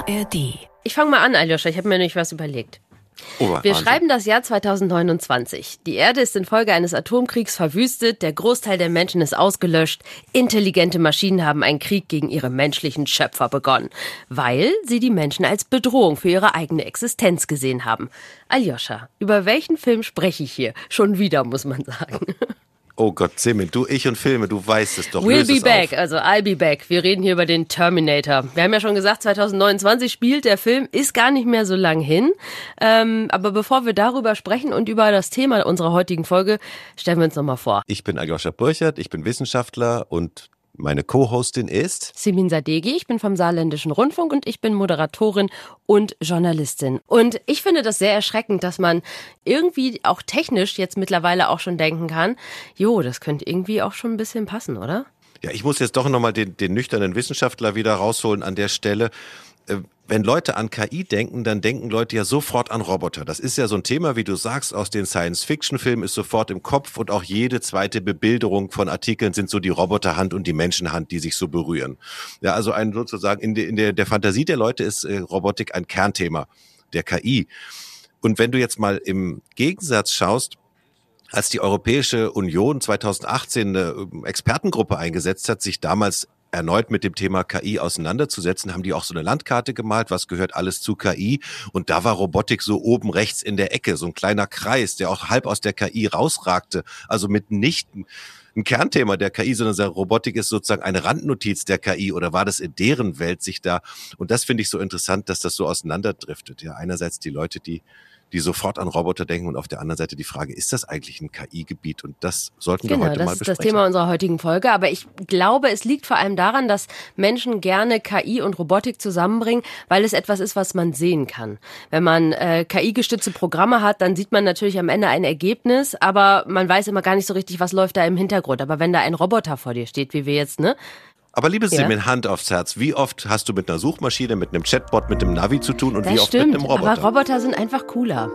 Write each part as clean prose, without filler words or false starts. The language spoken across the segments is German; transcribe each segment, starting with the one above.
ARD. Ich fange mal an, Aljoscha, ich habe mir nämlich was überlegt. Wir schreiben das Jahr 2029. Die Erde ist infolge eines Atomkriegs verwüstet, der Großteil der Menschen ist ausgelöscht. Intelligente Maschinen haben einen Krieg gegen ihre menschlichen Schöpfer begonnen, weil sie die Menschen als Bedrohung für ihre eigene Existenz gesehen haben. Aljoscha, über welchen Film spreche ich hier? Schon wieder, muss man sagen. Oh Gott, Semin, du, ich und Filme, du weißt es doch. We'll be back, also I'll be back. Wir reden hier über den Terminator. Wir haben ja schon gesagt, 2029 spielt der Film, ist gar nicht mehr so lang hin. Aber bevor wir darüber sprechen und über das Thema unserer heutigen Folge, stellen wir uns nochmal vor. Ich bin Aljoscha Burchert, ich bin Wissenschaftler und meine Co-Hostin ist Simin Sadeghi, ich bin vom Saarländischen Rundfunk und ich bin Moderatorin und Journalistin. Und ich finde das sehr erschreckend, dass man irgendwie auch technisch jetzt mittlerweile auch schon denken kann, das könnte irgendwie auch schon ein bisschen passen, oder? Ja, ich muss jetzt doch nochmal den nüchternen Wissenschaftler wieder rausholen an der Stelle. Wenn Leute an KI denken, dann denken Leute ja sofort an Roboter. Das ist ja so ein Thema, wie du sagst, aus den Science-Fiction-Filmen ist sofort im Kopf und auch jede zweite Bebilderung von Artikeln sind so die Roboterhand und die Menschenhand, die sich so berühren. Ja, also sozusagen in der Fantasie der Leute ist Robotik ein Kernthema der KI. Und wenn du jetzt mal im Gegensatz schaust, als die Europäische Union 2018 eine Expertengruppe eingesetzt hat, sich damals erneut mit dem Thema KI auseinanderzusetzen, haben die auch so eine Landkarte gemalt, was gehört alles zu KI, und da war Robotik so oben rechts in der Ecke, so ein kleiner Kreis, der auch halb aus der KI rausragte, also mitnichten ein Kernthema der KI, sondern Robotik ist sozusagen eine Randnotiz der KI, oder war das in deren Welt sich da, und das finde ich so interessant, dass das so auseinanderdriftet, ja, einerseits die Leute, die sofort an Roboter denken, und auf der anderen Seite die Frage, ist das eigentlich ein KI-Gebiet? Und das sollten wir heute mal besprechen. Genau, das ist das Thema unserer heutigen Folge. Aber ich glaube, es liegt vor allem daran, dass Menschen gerne KI und Robotik zusammenbringen, weil es etwas ist, was man sehen kann. Wenn man KI-gestützte Programme hat, dann sieht man natürlich am Ende ein Ergebnis, aber man weiß immer gar nicht so richtig, was läuft da im Hintergrund. Aber wenn da ein Roboter vor dir steht, wie wir jetzt, Aber liebe Simin, Hand aufs Herz, wie oft hast du mit einer Suchmaschine, mit einem Chatbot, mit einem Navi zu tun und wie oft mit einem Roboter? Aber Roboter sind einfach cooler.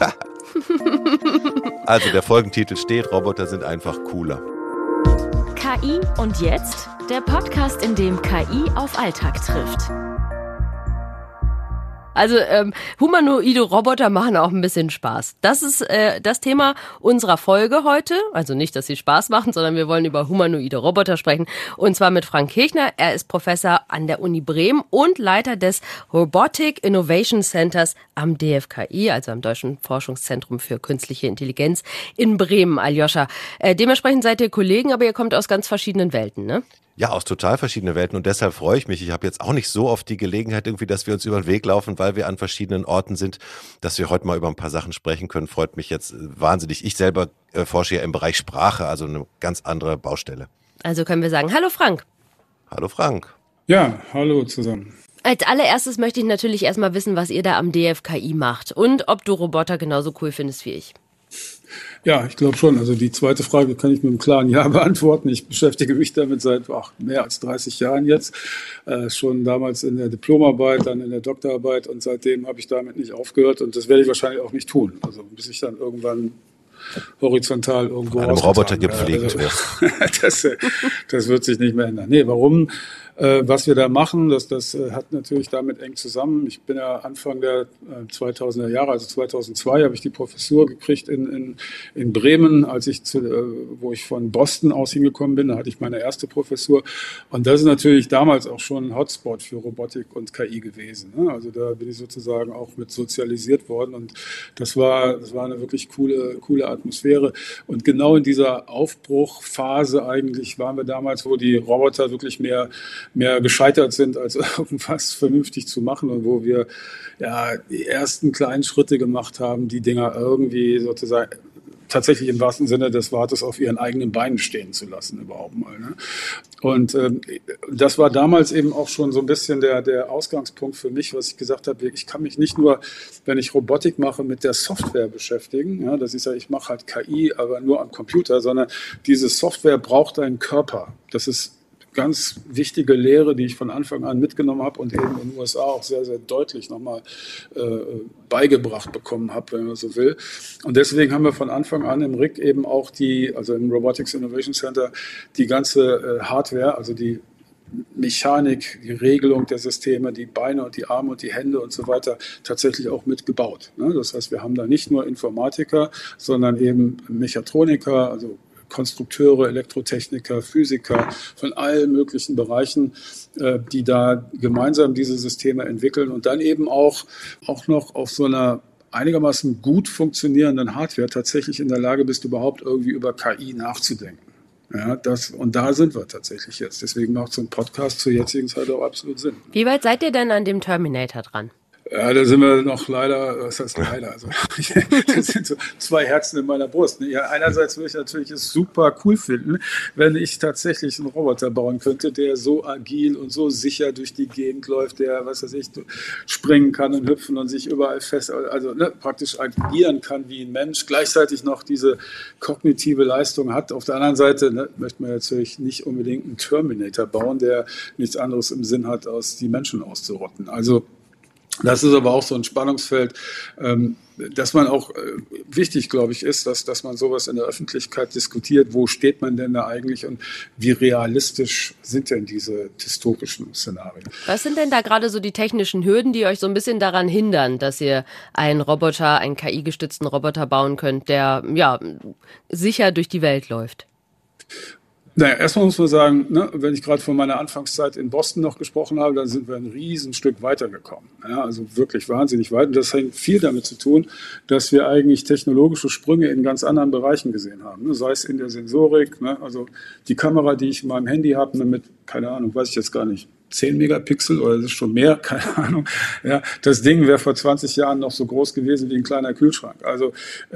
Also der Folgentitel steht, Roboter sind einfach cooler. KI und jetzt? Der Podcast, in dem KI auf Alltag trifft. Also humanoide Roboter machen auch ein bisschen Spaß. Das ist das Thema unserer Folge heute. Also nicht, dass sie Spaß machen, sondern wir wollen über humanoide Roboter sprechen. Und zwar mit Frank Kirchner. Er ist Professor an der Uni Bremen und Leiter des Robotic Innovation Centers am DFKI, also am Deutschen Forschungszentrum für Künstliche Intelligenz in Bremen, Aljoscha. Dementsprechend seid ihr Kollegen, aber ihr kommt aus ganz verschiedenen Welten, ne? Ja, aus total verschiedenen Welten, und deshalb freue ich mich. Ich habe jetzt auch nicht so oft die Gelegenheit irgendwie, dass wir uns über den Weg laufen, weil wir an verschiedenen Orten sind, dass wir heute mal über ein paar Sachen sprechen können. Freut mich jetzt wahnsinnig. Ich selber forsche ja im Bereich Sprache, also eine ganz andere Baustelle. Also können wir sagen, hallo Frank. Hallo Frank. Ja, hallo zusammen. Als allererstes möchte ich natürlich erstmal wissen, was ihr da am DFKI macht und ob du Roboter genauso cool findest wie ich. Ja, ich glaube schon. Also die zweite Frage kann ich mit einem klaren Ja beantworten. Ich beschäftige mich damit seit mehr als 30 Jahren jetzt. Schon damals in der Diplomarbeit, dann in der Doktorarbeit, und seitdem habe ich damit nicht aufgehört, und das werde ich wahrscheinlich auch nicht tun. Also bis ich dann irgendwann horizontal irgendwo einem Roboter gepflegt wird. Das wird sich nicht mehr ändern. Nee, warum? Was wir da machen, das hat natürlich damit eng zusammen. Ich bin ja Anfang der 2000er Jahre, also 2002, habe ich die Professur gekriegt in Bremen, wo ich von Boston aus hingekommen bin. Da hatte ich meine erste Professur. Und das ist natürlich damals auch schon ein Hotspot für Robotik und KI gewesen, ne? Also da bin ich sozusagen auch mit sozialisiert worden. Und das war eine wirklich coole Atmosphäre. Und genau in dieser Aufbruchphase eigentlich waren wir damals, wo die Roboter wirklich mehr gescheitert sind, als irgendwas vernünftig zu machen, und wo wir ja die ersten kleinen Schritte gemacht haben, die Dinger irgendwie sozusagen tatsächlich im wahrsten Sinne des Wortes auf ihren eigenen Beinen stehen zu lassen überhaupt mal, ne? Und das war damals eben auch schon so ein bisschen der Ausgangspunkt für mich, was ich gesagt habe, ich kann mich nicht nur, wenn ich Robotik mache, mit der Software beschäftigen. Ja, das ist ja, ich mache halt KI, aber nur am Computer, sondern diese Software braucht einen Körper. Das ist ganz wichtige Lehre, die ich von Anfang an mitgenommen habe und eben in den USA auch sehr, sehr deutlich nochmal beigebracht bekommen habe, wenn man so will. Und deswegen haben wir von Anfang an im RIC eben auch also im Robotics Innovation Center, die ganze Hardware, also die Mechanik, die Regelung der Systeme, die Beine und die Arme und die Hände und so weiter tatsächlich auch mitgebaut. Das heißt, wir haben da nicht nur Informatiker, sondern eben Mechatroniker, also Konstrukteure, Elektrotechniker, Physiker von allen möglichen Bereichen, die da gemeinsam diese Systeme entwickeln und dann eben auch noch auf so einer einigermaßen gut funktionierenden Hardware tatsächlich in der Lage bist, überhaupt irgendwie über KI nachzudenken. Ja, und da sind wir tatsächlich jetzt. Deswegen macht so ein Podcast zur jetzigen Zeit auch absolut Sinn. Wie weit seid ihr denn an dem Terminator dran? Ja, da sind wir noch leider, was heißt leider? Also, das sind so 2 Herzen in meiner Brust. Ja, einerseits würde ich natürlich es super cool finden, wenn ich tatsächlich einen Roboter bauen könnte, der so agil und so sicher durch die Gegend läuft, der, was weiß ich, springen kann und hüpfen und sich überall also praktisch agieren kann wie ein Mensch, gleichzeitig noch diese kognitive Leistung hat. Auf der anderen Seite möchte man natürlich nicht unbedingt einen Terminator bauen, der nichts anderes im Sinn hat, als die Menschen auszurotten. Also das ist aber auch so ein Spannungsfeld, dass man auch wichtig, glaube ich, ist, dass man sowas in der Öffentlichkeit diskutiert. Wo steht man denn da eigentlich und wie realistisch sind denn diese dystopischen Szenarien? Was sind denn da gerade so die technischen Hürden, die euch so ein bisschen daran hindern, dass ihr einen KI-gestützten Roboter bauen könnt, der sicher durch die Welt läuft? Naja, erstmal muss man sagen, wenn ich gerade von meiner Anfangszeit in Boston noch gesprochen habe, dann sind wir ein Riesenstück weitergekommen. Ja, also wirklich wahnsinnig weit. Und das hängt viel damit zu tun, dass wir eigentlich technologische Sprünge in ganz anderen Bereichen gesehen haben. Sei es in der Sensorik, also die Kamera, die ich in meinem Handy habe, mit, keine Ahnung, weiß ich jetzt gar nicht, 10 Megapixel oder das ist schon mehr, keine Ahnung. Ja, das Ding wäre vor 20 Jahren noch so groß gewesen wie ein kleiner Kühlschrank. Also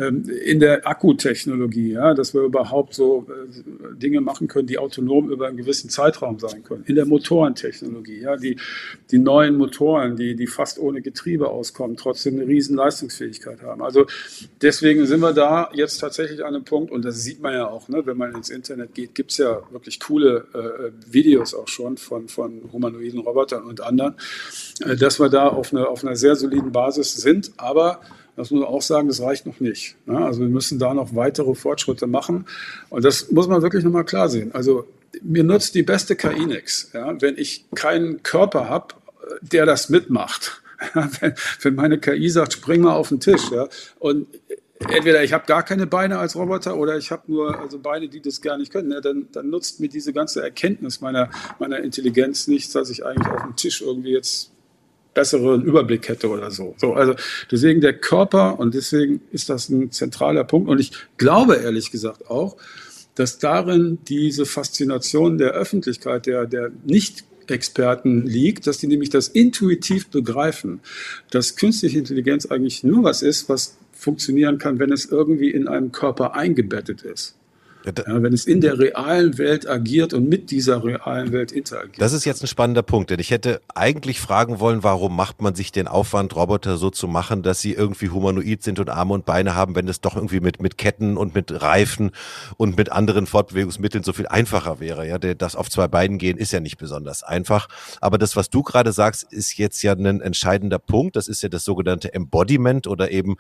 in der Akkutechnologie, dass wir überhaupt so Dinge machen können, die autonom über einen gewissen Zeitraum sein können. In der Motorentechnologie, die neuen Motoren, die fast ohne Getriebe auskommen, trotzdem eine riesen Leistungsfähigkeit haben. Also deswegen sind wir da jetzt tatsächlich an einem Punkt, und das sieht man ja auch, wenn man ins Internet geht, gibt es ja wirklich coole Videos auch schon von humanoiden Robotern und anderen, dass wir da auf einer sehr soliden Basis sind. Aber das muss man auch sagen, das reicht noch nicht. Also wir müssen da noch weitere Fortschritte machen. Und das muss man wirklich nochmal klar sehen. Also mir nutzt die beste KI nichts, wenn ich keinen Körper habe, der das mitmacht. Wenn meine KI sagt, spring mal auf den Tisch. Und entweder ich habe gar keine Beine als Roboter oder ich habe nur Beine, die das gar nicht können. Dann nutzt mir diese ganze Erkenntnis meiner Intelligenz nichts, dass ich eigentlich auf dem Tisch irgendwie jetzt besseren Überblick hätte oder so. Also deswegen der Körper, und deswegen ist das ein zentraler Punkt. Und ich glaube ehrlich gesagt auch, dass darin diese Faszination der Öffentlichkeit, der Nicht-Experten liegt, dass die nämlich das intuitiv begreifen, dass künstliche Intelligenz eigentlich nur was ist, was funktionieren kann, wenn es irgendwie in einem Körper eingebettet ist. Wenn es in der realen Welt agiert und mit dieser realen Welt interagiert. Das ist jetzt ein spannender Punkt, denn ich hätte eigentlich fragen wollen, warum macht man sich den Aufwand, Roboter so zu machen, dass sie irgendwie humanoid sind und Arme und Beine haben, wenn es doch irgendwie mit Ketten und mit Reifen und mit anderen Fortbewegungsmitteln so viel einfacher wäre. Ja, das auf 2 Beinen gehen ist ja nicht besonders einfach. Aber das, was du gerade sagst, ist jetzt ja ein entscheidender Punkt. Das ist ja das sogenannte Embodiment oder eben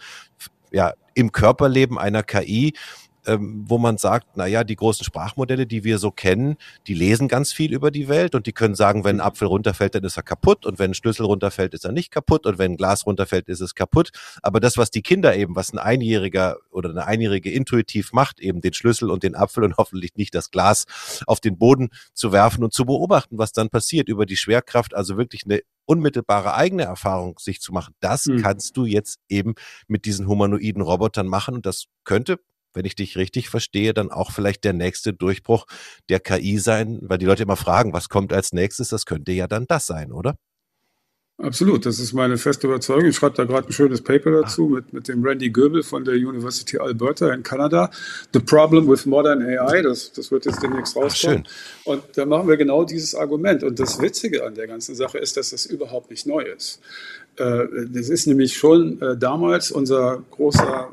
im Körperleben einer KI, wo man sagt, die großen Sprachmodelle, die wir so kennen, die lesen ganz viel über die Welt und die können sagen, wenn ein Apfel runterfällt, dann ist er kaputt und wenn ein Schlüssel runterfällt, ist er nicht kaputt und wenn ein Glas runterfällt, ist es kaputt. Aber das, was die Kinder eben, was ein Einjähriger oder eine Einjährige intuitiv macht, eben den Schlüssel und den Apfel und hoffentlich nicht das Glas auf den Boden zu werfen und zu beobachten, was dann passiert, über die Schwerkraft, also wirklich eine unmittelbare eigene Erfahrung sich zu machen, das kannst du jetzt eben mit diesen humanoiden Robotern machen und das könnte, wenn ich dich richtig verstehe, dann auch vielleicht der nächste Durchbruch der KI sein, weil die Leute immer fragen, was kommt als nächstes, das könnte ja dann das sein, oder? Absolut, das ist meine feste Überzeugung. Ich schreibe da gerade ein schönes Paper dazu mit dem Randy Goebel von der University Alberta in Kanada. The Problem with Modern AI, das wird jetzt demnächst rauskommen. Und da machen wir genau dieses Argument. Und das Witzige an der ganzen Sache ist, dass das überhaupt nicht neu ist. Das ist nämlich schon damals unser großer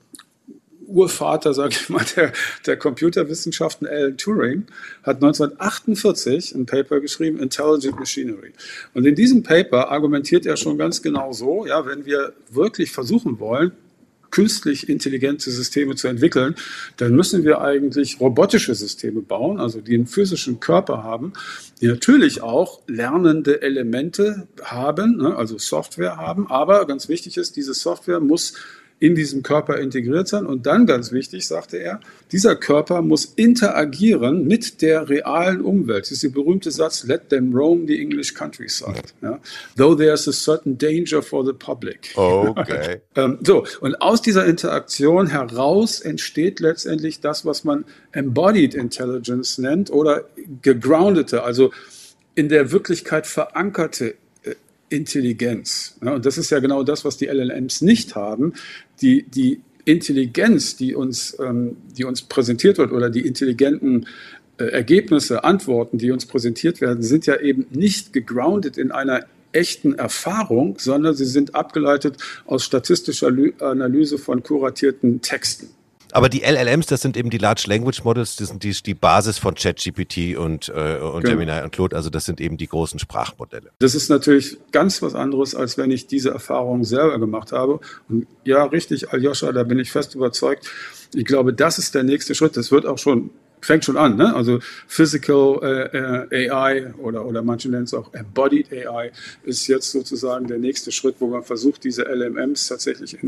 Urvater, sage ich mal, der Computerwissenschaften, Alan Turing, hat 1948 ein Paper geschrieben, Intelligent Machinery. Und in diesem Paper argumentiert er schon ganz genau so, wenn wir wirklich versuchen wollen, künstlich intelligente Systeme zu entwickeln, dann müssen wir eigentlich robotische Systeme bauen, also die einen physischen Körper haben, die natürlich auch lernende Elemente haben, ne, also Software haben, aber ganz wichtig ist, diese Software muss in diesem Körper integriert sein. Und dann, ganz wichtig, sagte er, dieser Körper muss interagieren mit der realen Umwelt. Das ist der berühmte Satz, let them roam the English countryside. Ja? Though there's a certain danger for the public. Okay. Und aus dieser Interaktion heraus entsteht letztendlich das, was man Embodied Intelligence nennt oder gegroundete, also in der Wirklichkeit verankerte Intelligenz. Ja, und das ist ja genau das, was die LLMs nicht haben. Die Intelligenz, die uns präsentiert wird, oder die intelligenten Ergebnisse, Antworten, die uns präsentiert werden, sind ja eben nicht gegroundet in einer echten Erfahrung, sondern sie sind abgeleitet aus statistischer Analyse von kuratierten Texten. Aber die LLMs, das sind eben die Large Language Models, das sind die Basis von ChatGPT und Gemini und Claude, also das sind eben die großen Sprachmodelle. Das ist natürlich ganz was anderes, als wenn ich diese Erfahrung selber gemacht habe. Und ja, richtig, Aljoscha, da bin ich fest überzeugt. Ich glaube, das ist der nächste Schritt. Das fängt schon an, ne? Also Physical AI oder manche nennen es auch Embodied AI ist jetzt sozusagen der nächste Schritt, wo man versucht, diese LLMs tatsächlich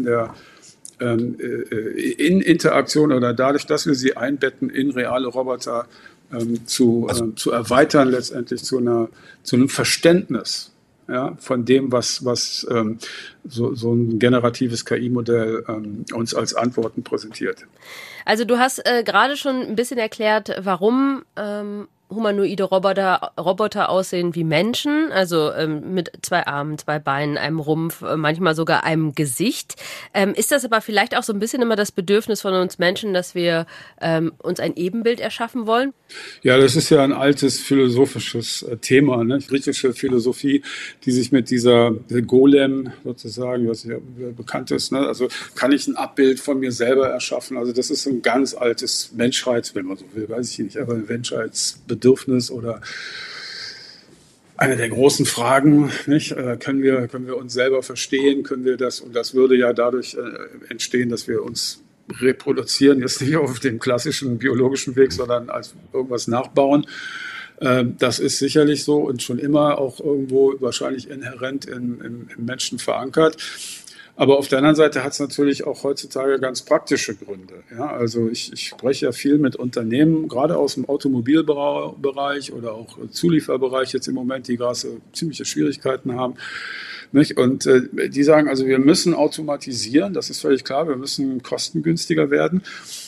in Interaktion oder dadurch, dass wir sie einbetten in reale Roboter zu erweitern, letztendlich zu einem Verständnis, ja, von dem, was so ein generatives KI-Modell uns als Antworten präsentiert. Also du hast gerade schon ein bisschen erklärt, warum humanoide Roboter aussehen wie Menschen, also mit 2 Armen, 2 Beinen, einem Rumpf, manchmal sogar einem Gesicht. Ist das aber vielleicht auch so ein bisschen immer das Bedürfnis von uns Menschen, dass wir uns ein Ebenbild erschaffen wollen? Ja, das ist ja ein altes philosophisches Thema, ne? Griechische Philosophie, die sich mit dieser Golem sozusagen, was ja bekannt ist, ne? Also kann ich ein Abbild von mir selber erschaffen? Also das ist ein ganz altes wenn man so will, weiß ich nicht, aber ein Menschheitsbedürfnis oder eine der großen Fragen, nicht? Können wir uns selber verstehen? Können wir das? Und das würde ja dadurch entstehen, dass wir uns reproduzieren, jetzt nicht auf dem klassischen biologischen Weg, sondern als irgendwas nachbauen. Das ist sicherlich so und schon immer auch irgendwo wahrscheinlich inhärent im Menschen verankert. Aber auf der anderen Seite hat es natürlich auch heutzutage ganz praktische Gründe. Ja, also ich spreche ja viel mit Unternehmen, gerade aus dem Automobilbereich oder auch Zulieferbereich jetzt im Moment, die gerade ziemliche Schwierigkeiten haben. Nicht? Und die sagen, also wir müssen automatisieren, das ist völlig klar, wir müssen kostengünstiger werden.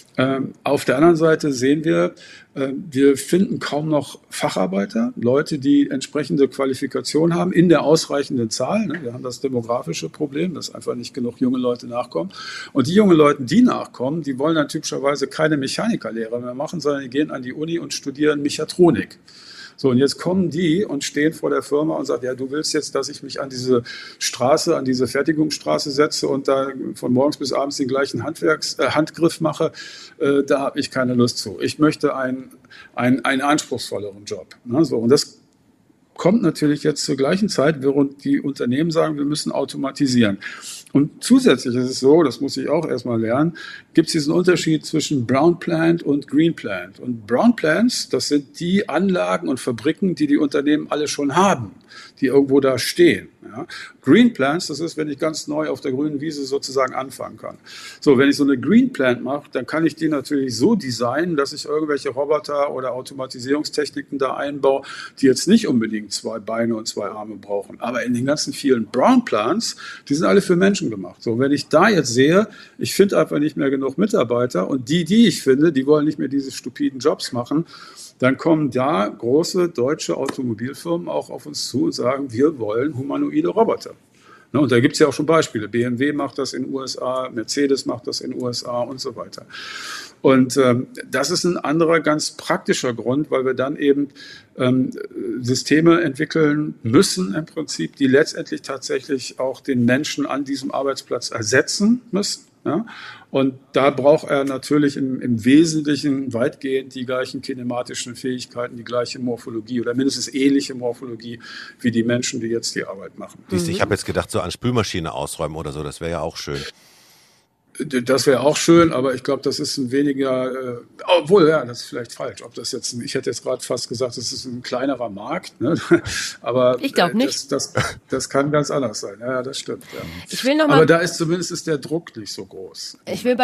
Auf der anderen Seite sehen wir finden kaum noch Facharbeiter, Leute, die entsprechende Qualifikation haben, in der ausreichenden Zahl. Ne? Wir haben das demografische Problem, dass einfach nicht genug junge Leute nachkommen. Und die jungen Leute, die nachkommen, die wollen dann typischerweise keine Mechanikerlehre mehr machen, sondern die gehen an die Uni und studieren Mechatronik. So, und jetzt kommen die und stehen vor der Firma und sagen, ja, du willst jetzt, dass ich mich an diese Straße, an diese Fertigungsstraße setze und da von morgens bis abends den gleichen Handgriff mache, da habe ich keine Lust zu. Ich möchte einen anspruchsvolleren Job. Ne? So, und das kommt natürlich jetzt zur gleichen Zeit, während die Unternehmen sagen, wir müssen automatisieren. Und zusätzlich ist es so, das muss ich auch erstmal lernen, gibt es diesen Unterschied zwischen Brown Plant und Green Plant. Und Brown Plants, das sind die Anlagen und Fabriken, die Unternehmen alle schon haben, die irgendwo da stehen. Ja. Green Plants, das ist, wenn ich ganz neu auf der grünen Wiese sozusagen anfangen kann. So, wenn ich so eine Green Plant mache, dann kann ich die natürlich so designen, dass ich irgendwelche Roboter oder Automatisierungstechniken da einbaue, die jetzt nicht unbedingt 2 Beine und 2 Arme brauchen. Aber in den ganzen vielen Brown Plants, die sind alle für Menschen gemacht. So, wenn ich da jetzt sehe, ich finde einfach nicht mehr genug Mitarbeiter und die ich finde, die wollen nicht mehr diese stupiden Jobs machen, dann kommen da große deutsche Automobilfirmen auch auf uns zu und sagen, wir wollen humanoide Roboter. Und da gibt es ja auch schon Beispiele. BMW macht das in den USA, Mercedes macht das in den USA und so weiter. Und das ist ein anderer ganz praktischer Grund, weil wir dann eben Systeme entwickeln müssen im Prinzip, die letztendlich tatsächlich auch den Menschen an diesem Arbeitsplatz ersetzen müssen. Ja? Und da braucht er natürlich im Wesentlichen weitgehend die gleichen kinematischen Fähigkeiten, die gleiche Morphologie oder mindestens ähnliche Morphologie wie die Menschen, die jetzt die Arbeit machen. Ich habe jetzt gedacht, so an Spülmaschine ausräumen oder so, das wäre ja auch schön. Das wäre auch schön, aber ich glaube, das ist ein weniger, obwohl, ja, das ist vielleicht falsch. Ob das jetzt, ich hätte jetzt gerade fast gesagt, das ist ein kleinerer Markt, ne? Aber ich glaube nicht. Das kann ganz anders sein. Ja, das stimmt. Ja. Ich will noch mal, aber da ist zumindest der Druck nicht so groß. Ich will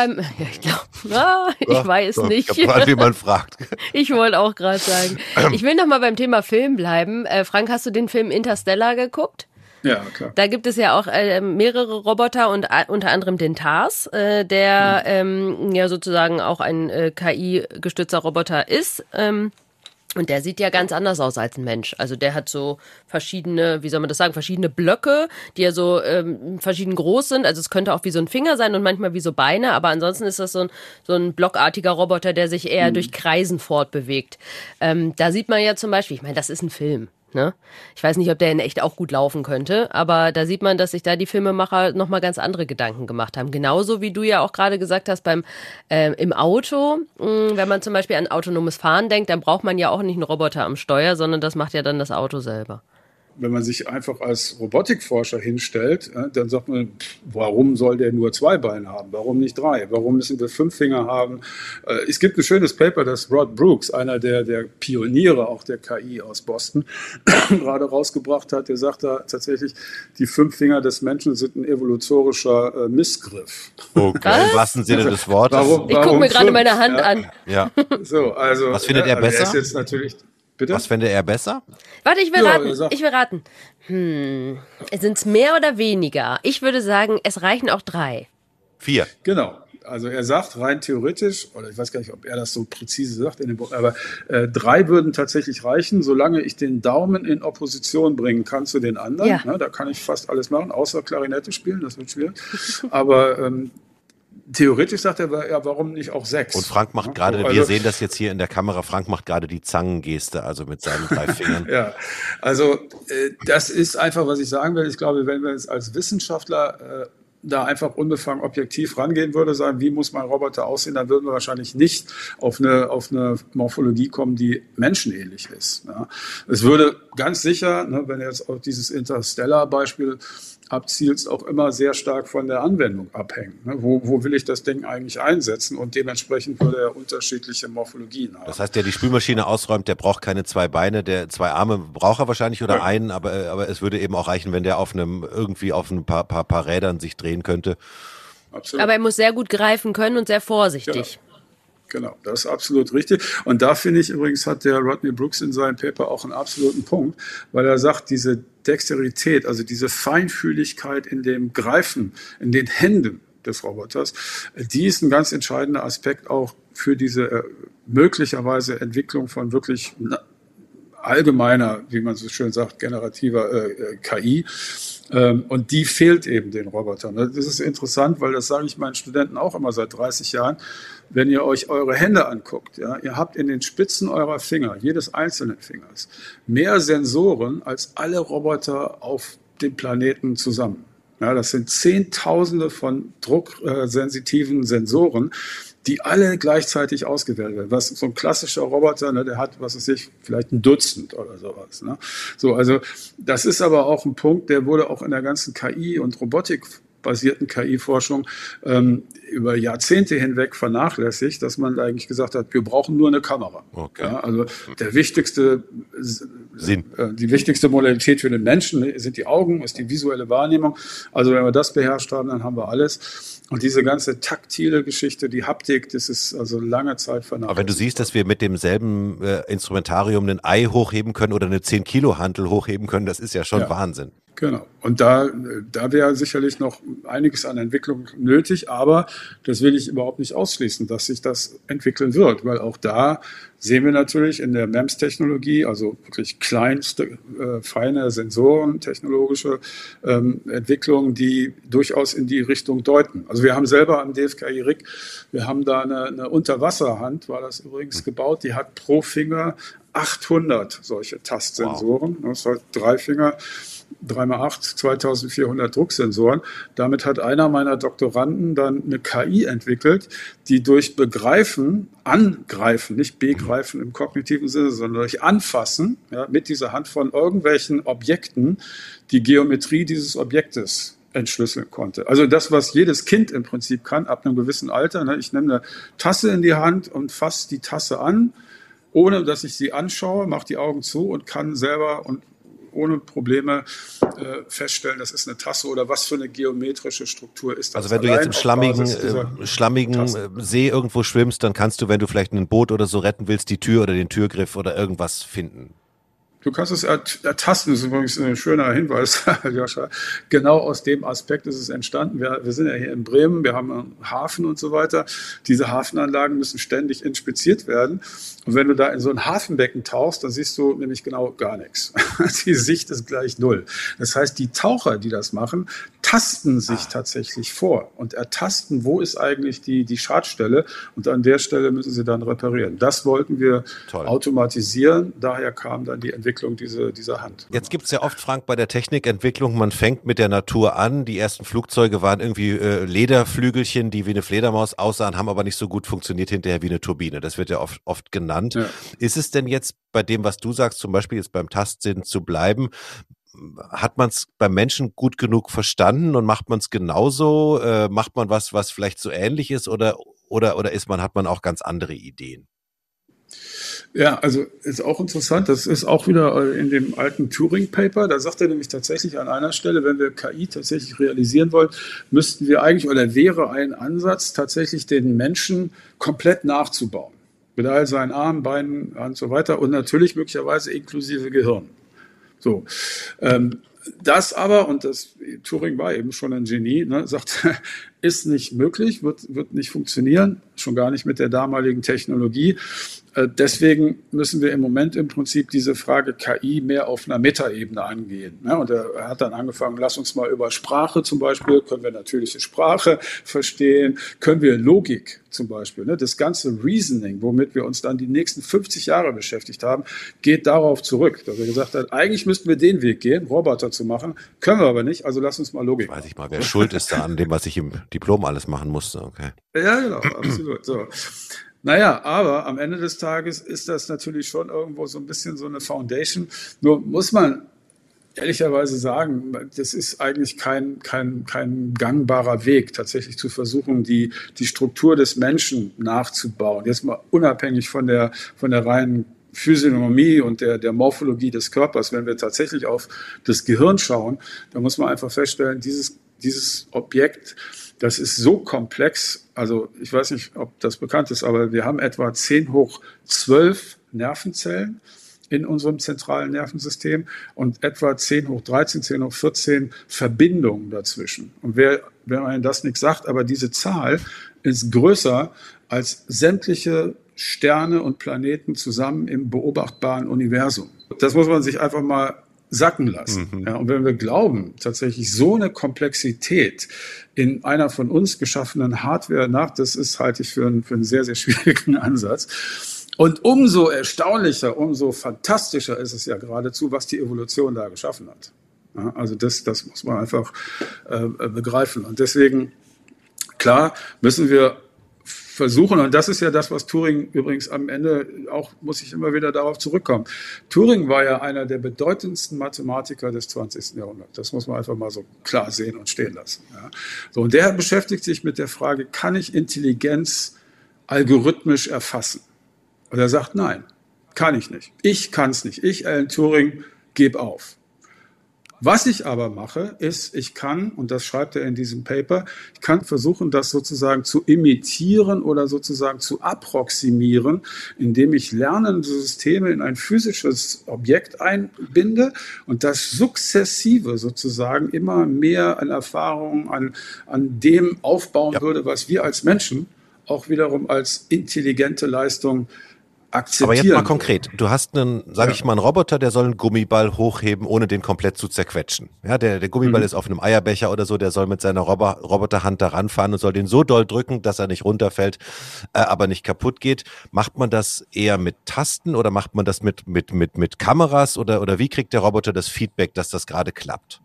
ich weiß nicht. Ich habe wie man fragt. Ich wollte auch gerade sagen. Ich will noch mal beim Thema Film bleiben. Frank, hast du den Film Interstellar geguckt? Ja, klar. Da gibt es ja auch mehrere Roboter und unter anderem den TARS, der ja sozusagen auch ein KI-gestützter Roboter ist. Und der sieht ja ganz anders aus als ein Mensch. Also der hat so verschiedene, wie soll man das sagen, verschiedene Blöcke, die ja so verschieden groß sind. Also es könnte auch wie so ein Finger sein und manchmal wie so Beine. Aber ansonsten ist das so ein blockartiger Roboter, der sich eher durch Kreisen fortbewegt. Da sieht man ja zum Beispiel, ich meine, das ist ein Film. Ne? Ich weiß nicht, ob der in echt auch gut laufen könnte, aber da sieht man, dass sich da die Filmemacher nochmal ganz andere Gedanken gemacht haben. Genauso wie du ja auch gerade gesagt hast, im Auto, wenn man zum Beispiel an autonomes Fahren denkt, dann braucht man ja auch nicht einen Roboter am Steuer, sondern das macht ja dann das Auto selber. Wenn man sich einfach als Robotikforscher hinstellt, dann sagt man, warum soll der nur 2 Beine haben? Warum nicht 3? Warum müssen wir 5 Finger haben? Es gibt ein schönes Paper, das Rod Brooks, einer der Pioniere auch der KI aus Boston, gerade rausgebracht hat. Der sagt da tatsächlich, die 5 Finger des Menschen sind ein evolutorischer Missgriff. Okay, im wahrsten Sinne des Wortes. Ich gucke mir gerade meine Hand an. Ja. So, also, was findet er besser? Er ist jetzt natürlich... Bitte? Was fände er besser? Warte, ich will raten. Sind es mehr oder weniger? Ich würde sagen, es reichen auch 3. 4. Genau. Also er sagt rein theoretisch, oder ich weiß gar nicht, ob er das so präzise sagt in dem Buch, aber 3 würden tatsächlich reichen, solange ich den Daumen in Opposition bringen kann zu den anderen. Ja. Da kann ich fast alles machen, außer Klarinette spielen, das wird schwierig. Aber theoretisch sagt er, ja, warum nicht auch 6? Und Frank macht gerade, wir sehen das jetzt hier in der Kamera, Frank macht gerade die Zangengeste, also mit seinen 3 Fingern. Ja, also das ist einfach, was ich sagen will. Ich glaube, wenn wir jetzt als Wissenschaftler da einfach unbefangen objektiv rangehen würde, sagen, wie muss mein Roboter aussehen, dann würden wir wahrscheinlich nicht auf eine Morphologie kommen, die menschenähnlich ist. Ja. Es würde ganz sicher, wenn jetzt auf dieses Interstellar-Beispiel abzielst, auch immer sehr stark von der Anwendung abhängen. Wo will ich das Ding eigentlich einsetzen? Und dementsprechend würde er unterschiedliche Morphologien haben. Das heißt, der die Spülmaschine ausräumt, der braucht keine 2 Beine, der 2 Arme braucht er wahrscheinlich oder einen, aber es würde eben auch reichen, wenn der auf ein paar Rädern sich drehen könnte. Absolut. Aber er muss sehr gut greifen können und sehr vorsichtig. Ja. Genau, das ist absolut richtig. Und da finde ich übrigens, hat der Rodney Brooks in seinem Paper auch einen absoluten Punkt, weil er sagt, diese Dexterität, also diese Feinfühligkeit in dem Greifen, in den Händen des Roboters, die ist ein ganz entscheidender Aspekt auch für diese möglicherweise Entwicklung von wirklich allgemeiner, wie man so schön sagt, generativer KI. Und die fehlt eben den Robotern. Das ist interessant, weil das sage ich meinen Studenten auch immer seit 30 Jahren. Wenn ihr euch eure Hände anguckt, ja, ihr habt in den Spitzen eurer Finger, jedes einzelnen Fingers, mehr Sensoren als alle Roboter auf dem Planeten zusammen. Ja, das sind Zehntausende von drucksensitiven Sensoren, die alle gleichzeitig ausgewählt werden. Was so ein klassischer Roboter, der hat, was weiß ich, vielleicht ein Dutzend oder sowas. Ne? So, also das ist aber auch ein Punkt, der wurde auch in der ganzen KI- und Robotik-basierten KI-Forschung über Jahrzehnte hinweg vernachlässigt, dass man eigentlich gesagt hat, wir brauchen nur eine Kamera. Okay. Ja, also der wichtigste die wichtigste Modalität für den Menschen sind die Augen, ist die visuelle Wahrnehmung. Also wenn wir das beherrscht haben, dann haben wir alles. Und diese ganze taktile Geschichte, die Haptik, das ist also lange Zeit vernachlässigt. Aber wenn du siehst, dass wir mit demselben Instrumentarium ein Ei hochheben können oder eine 10-Kilo-Hantel hochheben können, das ist ja schon Wahnsinn. Genau. Und da wäre sicherlich noch einiges an Entwicklung nötig, aber das will ich überhaupt nicht ausschließen, dass sich das entwickeln wird, weil auch da sehen wir natürlich in der MEMS-Technologie, also wirklich kleinste, feine Sensoren, technologische Entwicklungen, die durchaus in die Richtung deuten. Also wir haben selber am DFKI RIC, wir haben da eine Unterwasserhand, war das übrigens gebaut, die hat pro Finger 800 solche Tastsensoren. Wow. Das heißt 3 Finger, 3x8, 2400 Drucksensoren. Damit hat einer meiner Doktoranden dann eine KI entwickelt, die durch Begreifen, Angreifen, nicht Begreifen im kognitiven Sinne, sondern durch Anfassen, ja, mit dieser Hand von irgendwelchen Objekten, die Geometrie dieses Objektes entschlüsseln konnte. Also das, was jedes Kind im Prinzip kann, ab einem gewissen Alter. Ne? Ich nehme eine Tasse in die Hand und fasse die Tasse an, ohne dass ich sie anschaue, mache die Augen zu und kann selber und ohne Probleme feststellen, das ist eine Tasse oder was für eine geometrische Struktur ist das. Also wenn du jetzt im schlammigen See irgendwo schwimmst, dann kannst du, wenn du vielleicht ein Boot oder so retten willst, die Tür oder den Türgriff oder irgendwas finden. Du kannst es ertasten, das ist übrigens ein schöner Hinweis, Joscha. Genau aus dem Aspekt ist es entstanden. Wir sind ja hier in Bremen, wir haben einen Hafen und so weiter. Diese Hafenanlagen müssen ständig inspiziert werden. Und wenn du da in so ein Hafenbecken tauchst, dann siehst du nämlich genau gar nichts. Die Sicht ist gleich null. Das heißt, die Taucher, die das machen, tasten sich tatsächlich vor und ertasten, wo ist eigentlich die Schadstelle, und an der Stelle müssen sie dann reparieren. Das wollten wir automatisieren, daher kam dann die Entwicklung dieser Hand. Jetzt gibt es ja oft, Frank, bei der Technikentwicklung, man fängt mit der Natur an, die ersten Flugzeuge waren irgendwie Lederflügelchen, die wie eine Fledermaus aussahen, haben aber nicht so gut funktioniert hinterher wie eine Turbine. Das wird ja oft genannt. Ja. Ist es denn jetzt bei dem, was du sagst, zum Beispiel jetzt beim Tastsinn zu bleiben, hat man es beim Menschen gut genug verstanden und macht man es genauso? Macht man was vielleicht so ähnlich ist oder hat man auch ganz andere Ideen? Ja, also ist auch interessant, das ist auch wieder in dem alten Turing-Paper, da sagt er nämlich tatsächlich an einer Stelle, wenn wir KI tatsächlich realisieren wollen, müssten wir eigentlich, oder wäre ein Ansatz, tatsächlich den Menschen komplett nachzubauen. Mit all seinen Armen, Beinen und so weiter und natürlich möglicherweise inklusive Gehirn. So, das aber, und Turing war eben schon ein Genie, ne, sagt, ist nicht möglich, wird nicht funktionieren, schon gar nicht mit der damaligen Technologie. Deswegen müssen wir im Moment im Prinzip diese Frage KI mehr auf einer Metaebene angehen. Ja, und er hat dann angefangen, lass uns mal über Sprache zum Beispiel, können wir natürliche Sprache verstehen, können wir Logik zum Beispiel, ne, das ganze Reasoning, womit wir uns dann die nächsten 50 Jahre beschäftigt haben, geht darauf zurück, dass er gesagt hat, eigentlich müssten wir den Weg gehen, Roboter zu machen, können wir aber nicht, also lass uns mal Logik machen. Weiß ich mal, wer schuld ist da an dem, was ich im Diplom alles machen musste, okay. Ja, genau, absolut, so. Naja, aber am Ende des Tages ist das natürlich schon irgendwo so ein bisschen so eine Foundation. Nur muss man ehrlicherweise sagen, das ist eigentlich kein gangbarer Weg, tatsächlich zu versuchen, die Struktur des Menschen nachzubauen. Jetzt mal unabhängig von der reinen Physiognomie und der Morphologie des Körpers. Wenn wir tatsächlich auf das Gehirn schauen, dann muss man einfach feststellen, dieses Objekt, das ist so komplex, also ich weiß nicht, ob das bekannt ist, aber wir haben etwa 10⁻12 Nervenzellen in unserem zentralen Nervensystem und etwa 10⁻13, 10⁻14 Verbindungen dazwischen. Und wenn man das nicht sagt, aber diese Zahl ist größer als sämtliche Sterne und Planeten zusammen im beobachtbaren Universum. Das muss man sich einfach mal sacken lassen. Ja, und wenn wir glauben, tatsächlich so eine Komplexität in einer von uns geschaffenen Hardware halte ich für einen sehr, sehr schwierigen Ansatz. Und umso erstaunlicher, umso fantastischer ist es ja geradezu, was die Evolution da geschaffen hat. Ja, also das muss man einfach begreifen. Und deswegen, klar, müssen wir versuchen, und das ist ja das, was Turing übrigens am Ende auch, muss ich immer wieder darauf zurückkommen. Turing war ja einer der bedeutendsten Mathematiker des 20. Jahrhunderts. Das muss man einfach mal so klar sehen und stehen lassen. Ja. So, und der beschäftigt sich mit der Frage, kann ich Intelligenz algorithmisch erfassen? Und er sagt, nein, kann ich nicht. Ich kann es nicht. Ich, Alan Turing, gebe auf. Was ich aber mache, ist, ich kann, und das schreibt er in diesem Paper, ich kann versuchen, das sozusagen zu imitieren oder sozusagen zu approximieren, indem ich lernende Systeme in ein physisches Objekt einbinde und das sukzessive sozusagen immer mehr an Erfahrung, an dem aufbauen würde, was wir als Menschen auch wiederum als intelligente Leistung akzeptieren. Aber jetzt mal konkret. Du hast einen Roboter, der soll einen Gummiball hochheben, ohne den komplett zu zerquetschen. Ja, der Gummiball ist auf einem Eierbecher oder so, der soll mit seiner Roboterhand da ranfahren und soll den so doll drücken, dass er nicht runterfällt, aber nicht kaputt geht. Macht man das eher mit Tasten oder macht man das mit Kameras oder wie kriegt der Roboter das Feedback, dass das gerade klappt?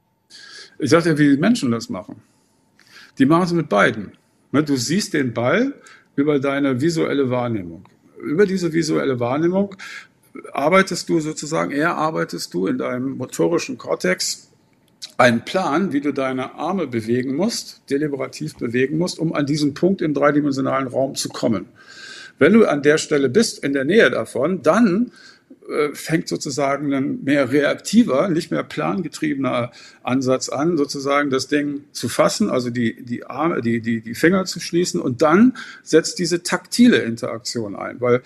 Ich sag dir, wie die Menschen das machen. Die machen es mit beiden. Du siehst den Ball über deine visuelle Wahrnehmung. Über diese visuelle Wahrnehmung arbeitest du in deinem motorischen Kortex einen Plan, wie du deine Arme bewegen musst, deliberativ bewegen musst, um an diesen Punkt im dreidimensionalen Raum zu kommen. Wenn du an der Stelle bist, in der Nähe davon, dann fängt sozusagen ein mehr reaktiver, nicht mehr plangetriebener Ansatz an, sozusagen das Ding zu fassen, also die Arme, die Finger zu schließen, und dann setzt diese taktile Interaktion ein, weil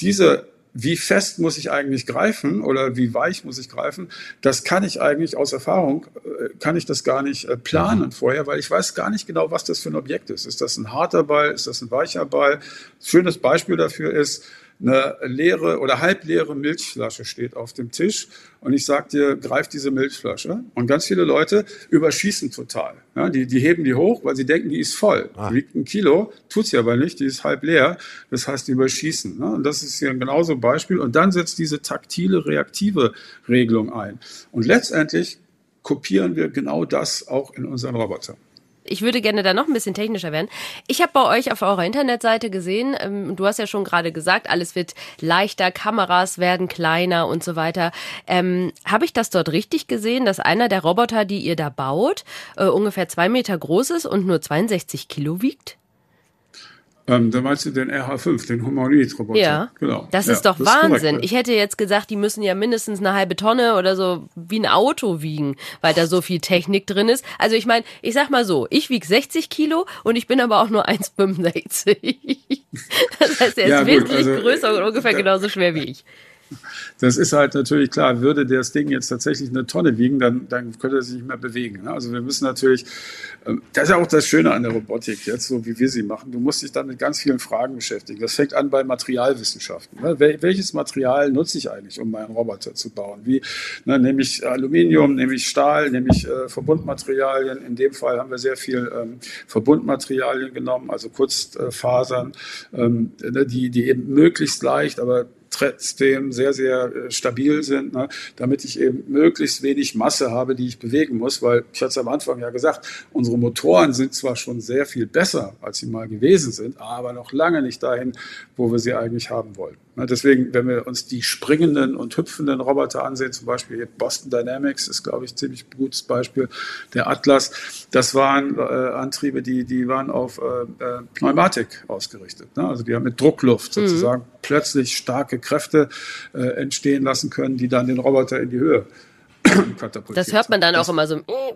wie fest muss ich eigentlich greifen oder wie weich muss ich greifen, das kann ich eigentlich aus Erfahrung, kann ich das gar nicht planen vorher, weil ich weiß gar nicht genau, was das für ein Objekt ist. Ist das ein harter Ball? Ist das ein weicher Ball? Schönes Beispiel dafür ist, eine leere oder halbleere Milchflasche steht auf dem Tisch und ich sage dir, greif diese Milchflasche. Und ganz viele Leute überschießen total. Ja, die heben die hoch, weil sie denken, die ist voll. Die wiegt 1 Kilo, tut sie aber nicht, die ist halb leer. Das heißt, die überschießen. Ne? Und das ist hier genauso ein Beispiel. Und dann setzt diese taktile, reaktive Regelung ein. Und letztendlich kopieren wir genau das auch in unseren Robotern. Ich würde gerne da noch ein bisschen technischer werden. Ich habe bei euch auf eurer Internetseite gesehen, du hast ja schon gerade gesagt, alles wird leichter, Kameras werden kleiner und so weiter. Habe ich das dort richtig gesehen, dass einer der Roboter, die ihr da baut, ungefähr 2 Meter groß ist und nur 62 Kilo wiegt? Da meinst du den RH5, den Humanoid-Roboter? Ja, genau. Das ist doch Wahnsinn. Ich hätte jetzt gesagt, die müssen ja mindestens eine halbe Tonne oder so wie ein Auto wiegen, weil da so viel Technik drin ist. Also ich meine, ich sag mal so, ich wiege 60 Kilo und ich bin aber auch nur 1,65. Das heißt, er ist wesentlich größer und ungefähr genauso schwer wie ich. Das ist halt natürlich klar, würde das Ding jetzt tatsächlich 1 Tonne wiegen, dann könnte er sich nicht mehr bewegen. Also wir müssen natürlich, das ist ja auch das Schöne an der Robotik jetzt, so wie wir sie machen, du musst dich dann mit ganz vielen Fragen beschäftigen. Das fängt an bei Materialwissenschaften. Welches Material nutze ich eigentlich, um meinen Roboter zu bauen? Nehme ich Aluminium, nehme ich Stahl, nehme ich Verbundmaterialien. In dem Fall haben wir sehr viel Verbundmaterialien genommen, also Kunstfasern, die eben möglichst leicht, aber trotzdem sehr, sehr stabil sind, ne, damit ich eben möglichst wenig Masse habe, die ich bewegen muss, weil ich hatte es am Anfang ja gesagt, unsere Motoren sind zwar schon sehr viel besser, als sie mal gewesen sind, aber noch lange nicht dahin, wo wir sie eigentlich haben wollen. Ne, deswegen, wenn wir uns die springenden und hüpfenden Roboter ansehen, zum Beispiel hier Boston Dynamics ist, glaube ich, ein ziemlich gutes Beispiel, der Atlas, das waren Antriebe, die waren auf Pneumatik ausgerichtet. Ne? Also die haben mit Druckluft sozusagen plötzlich starke Kräfte entstehen lassen können, die dann den Roboter in die Höhe katapultieren. Das hört man dann auch immer so.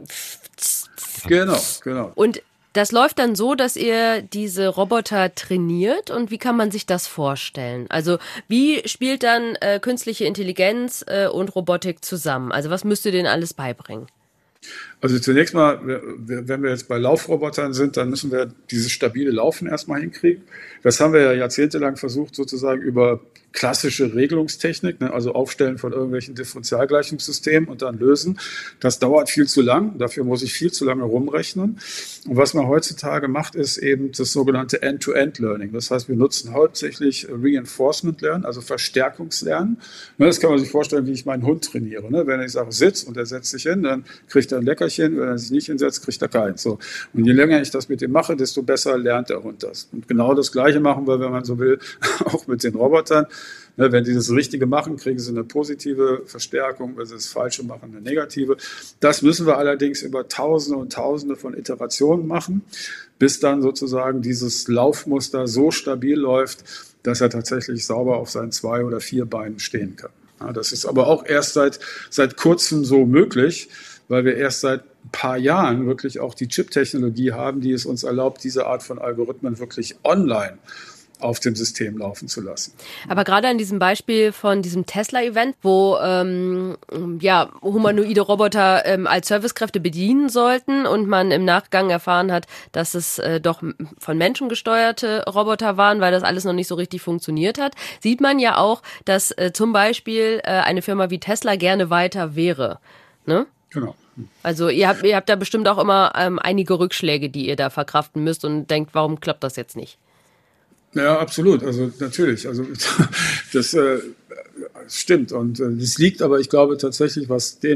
Genau. Und das läuft dann so, dass ihr diese Roboter trainiert, und wie kann man sich das vorstellen? Also wie spielt dann künstliche Intelligenz und Robotik zusammen? Also was müsst ihr denen alles beibringen? Also zunächst mal, wenn wir jetzt bei Laufrobotern sind, dann müssen wir dieses stabile Laufen erstmal hinkriegen. Das haben wir ja jahrzehntelang versucht, sozusagen über klassische Regelungstechnik, ne, also Aufstellen von irgendwelchen Differentialgleichungssystemen und dann lösen. Das dauert viel zu lang, dafür muss ich viel zu lange rumrechnen. Und was man heutzutage macht, ist eben das sogenannte End-to-End-Learning. Das heißt, wir nutzen hauptsächlich Reinforcement-Lernen, also Verstärkungslernen. Das kann man sich vorstellen, wie ich meinen Hund trainiere. Ne? Wenn ich sage, sitz und er setzt sich hin, dann kriegt er ein Leckerchen. Wenn er sich nicht hinsetzt, kriegt er keins. So. Und je länger ich das mit ihm mache, desto besser lernt der Hund das. Und genau das Gleiche machen wir, wenn man so will, auch mit den Robotern. Wenn die das Richtige machen, kriegen sie eine positive Verstärkung, wenn sie das Falsche machen, eine negative. Das müssen wir allerdings über Tausende und Tausende von Iterationen machen, bis dann sozusagen dieses Laufmuster so stabil läuft, dass er tatsächlich sauber auf seinen 2 oder 4 Beinen stehen kann. Ja, das ist aber auch erst seit kurzem so möglich, weil wir erst seit ein paar Jahren wirklich auch die Chip-Technologie haben, die es uns erlaubt, diese Art von Algorithmen wirklich online auf dem System laufen zu lassen. Aber gerade an diesem Beispiel von diesem Tesla-Event, wo humanoide Roboter als Servicekräfte bedienen sollten und man im Nachgang erfahren hat, dass es doch von Menschen gesteuerte Roboter waren, weil das alles noch nicht so richtig funktioniert hat, sieht man ja auch, dass zum Beispiel eine Firma wie Tesla gerne weiter wäre. Ne? Genau. Also ihr habt da bestimmt auch immer einige Rückschläge, die ihr da verkraften müsst und denkt, warum klappt das jetzt nicht? Ja, absolut. Also natürlich. Also das stimmt. Und das liegt aber, ich glaube tatsächlich, was den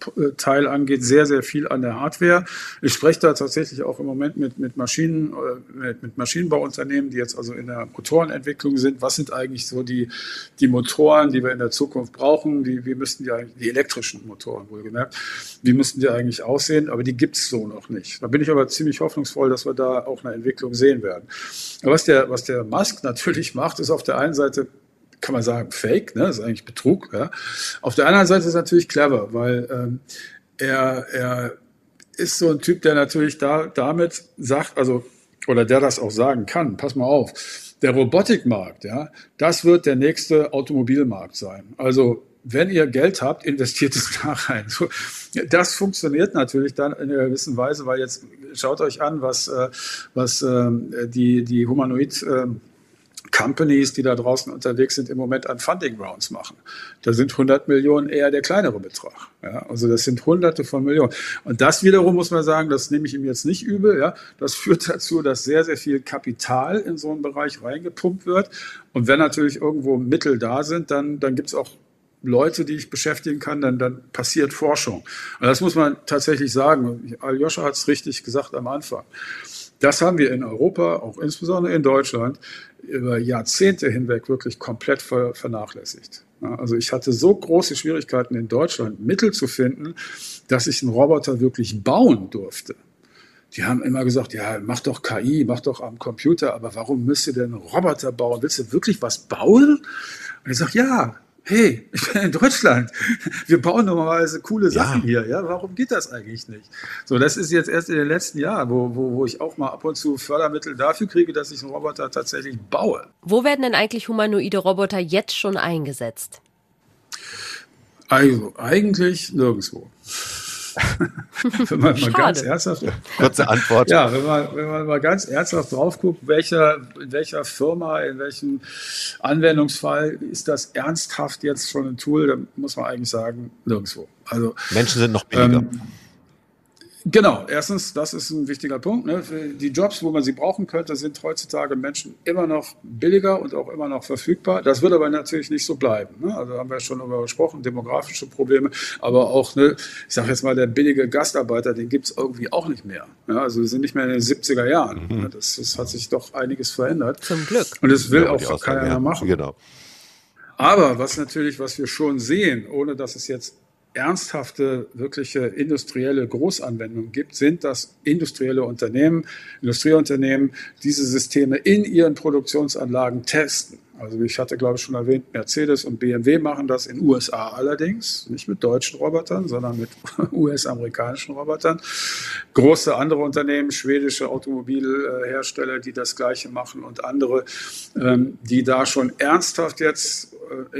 Teil angeht, sehr, sehr viel an der Hardware. Ich spreche da tatsächlich auch im Moment mit Maschinenbauunternehmen, die jetzt also in der Motorenentwicklung sind. Was sind eigentlich so die Motoren, die wir in der Zukunft brauchen? Wie müssten die elektrischen Motoren wohlgemerkt, wie müssten die eigentlich aussehen? Aber die gibt es so noch nicht. Da bin ich aber ziemlich hoffnungsvoll, dass wir da auch eine Entwicklung sehen werden. Aber was der Musk natürlich macht, ist auf der einen Seite, kann man sagen, Fake, ne? Das ist eigentlich Betrug. Ja? Auf der anderen Seite ist es natürlich clever, weil er ist so ein Typ, der natürlich damit sagt, also, oder der das auch sagen kann, pass mal auf, der Robotikmarkt, ja, das wird der nächste Automobilmarkt sein. Also, wenn ihr Geld habt, investiert es da rein. So, das funktioniert natürlich dann in einer gewissen Weise, weil jetzt schaut euch an, was die Humanoid Companies, die da draußen unterwegs sind, im Moment an Funding Rounds machen. Da sind 100 Millionen eher der kleinere Betrag. Ja, also das sind Hunderte von Millionen. Und das wiederum muss man sagen, das nehme ich ihm jetzt nicht übel. Ja, das führt dazu, dass sehr, sehr viel Kapital in so einen Bereich reingepumpt wird. Und wenn natürlich irgendwo Mittel da sind, dann gibt es auch Leute, die ich beschäftigen kann, dann passiert Forschung. Und das muss man tatsächlich sagen. Aljoscha hat es richtig gesagt am Anfang. Das haben wir in Europa, auch insbesondere in Deutschland, über Jahrzehnte hinweg wirklich komplett vernachlässigt. Ja, also ich hatte so große Schwierigkeiten in Deutschland, Mittel zu finden, dass ich einen Roboter wirklich bauen durfte. Die haben immer gesagt, ja, mach doch KI, mach doch am Computer, aber warum müsst ihr denn einen Roboter bauen? Willst du wirklich was bauen? Und ich sage, ja, hey, ich bin in Deutschland. Wir bauen normalerweise coole Sachen hier. Ja, warum geht das eigentlich nicht? So, das ist jetzt erst in den letzten Jahren, wo ich auch mal ab und zu Fördermittel dafür kriege, dass ich einen Roboter tatsächlich baue. Wo werden denn eigentlich humanoide Roboter jetzt schon eingesetzt? Also, eigentlich nirgendwo. Wenn man mal ganz ernsthaft, kurze Antwort. Ja, wenn man mal ganz ernsthaft drauf guckt, in welcher Firma, in welchem Anwendungsfall ist das ernsthaft jetzt schon ein Tool, dann muss man eigentlich sagen, nirgendwo. Also Menschen sind noch billiger. Genau, erstens, das ist ein wichtiger Punkt. Ne? Für die Jobs, wo man sie brauchen könnte, sind heutzutage Menschen immer noch billiger und auch immer noch verfügbar. Das wird aber natürlich nicht so bleiben. Ne? Also haben wir schon darüber gesprochen, demografische Probleme, aber auch, ne, ich sage jetzt mal, der billige Gastarbeiter, den gibt es irgendwie auch nicht mehr. Ja? Also wir sind nicht mehr in den 70er Jahren. Mhm. Das hat sich doch einiges verändert. Zum Glück. Und das will auch keiner mehr machen. Genau. Aber was wir schon sehen, ohne dass es jetzt ernsthafte, wirkliche industrielle Großanwendungen gibt, sind, dass Industrieunternehmen diese Systeme in ihren Produktionsanlagen testen. Also ich hatte, glaube ich, schon erwähnt, Mercedes und BMW machen das in USA allerdings, nicht mit deutschen Robotern, sondern mit US-amerikanischen Robotern. Große andere Unternehmen, schwedische Automobilhersteller, die das Gleiche machen und andere, die da schon ernsthaft jetzt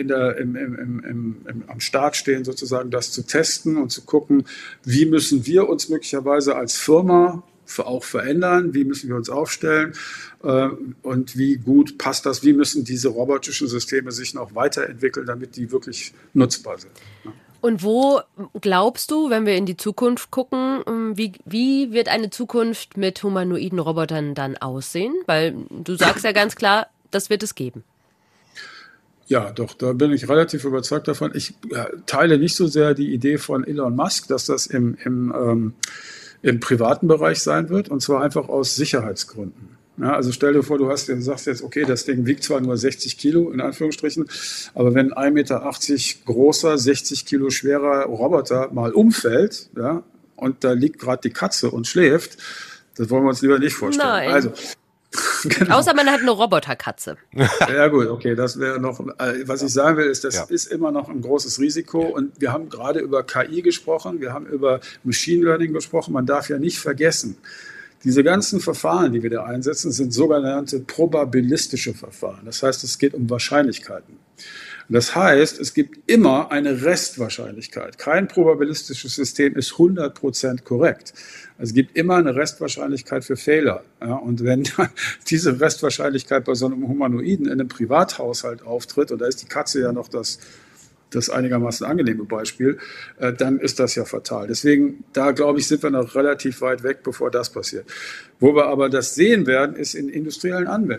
am Start stehen, sozusagen das zu testen und zu gucken, wie müssen wir uns möglicherweise als Firma auch verändern, wie müssen wir uns aufstellen und wie gut passt das, wie müssen diese robotischen Systeme sich noch weiterentwickeln, damit die wirklich nutzbar sind. Ja. Und wo glaubst du, wenn wir in die Zukunft gucken, wie wird eine Zukunft mit humanoiden Robotern dann aussehen? Weil du sagst ja ganz klar, das wird es geben. Ja, doch, da bin ich relativ überzeugt davon. Ich teile nicht so sehr die Idee von Elon Musk, dass das im privaten Bereich sein wird, und zwar einfach aus Sicherheitsgründen. Ja, also stell dir vor, du sagst jetzt, okay, das Ding wiegt zwar nur 60 Kilo, in Anführungsstrichen, aber wenn 1,80 Meter großer, 60 Kilo schwerer Roboter mal umfällt, ja, und da liegt gerade die Katze und schläft, das wollen wir uns lieber nicht vorstellen. Nein. Also, genau. Außer man hat eine Roboterkatze. Ja gut, okay, das wäre noch, was ich sagen will, ist, das ist immer noch ein großes Risiko, und wir haben gerade über KI gesprochen, wir haben über Machine Learning gesprochen, man darf ja nicht vergessen, diese ganzen Verfahren, die wir da einsetzen, sind sogenannte probabilistische Verfahren. Das heißt, es geht um Wahrscheinlichkeiten. Und das heißt, es gibt immer eine Restwahrscheinlichkeit. Kein probabilistisches System ist 100% korrekt. Es gibt immer eine Restwahrscheinlichkeit für Fehler. Ja, und wenn diese Restwahrscheinlichkeit bei so einem Humanoiden in einem Privathaushalt auftritt, und da ist die Katze ja noch das einigermaßen angenehme Beispiel, dann ist das ja fatal. Deswegen, da glaube ich, sind wir noch relativ weit weg, bevor das passiert. Wo wir aber das sehen werden, ist in industriellen Anwendungen.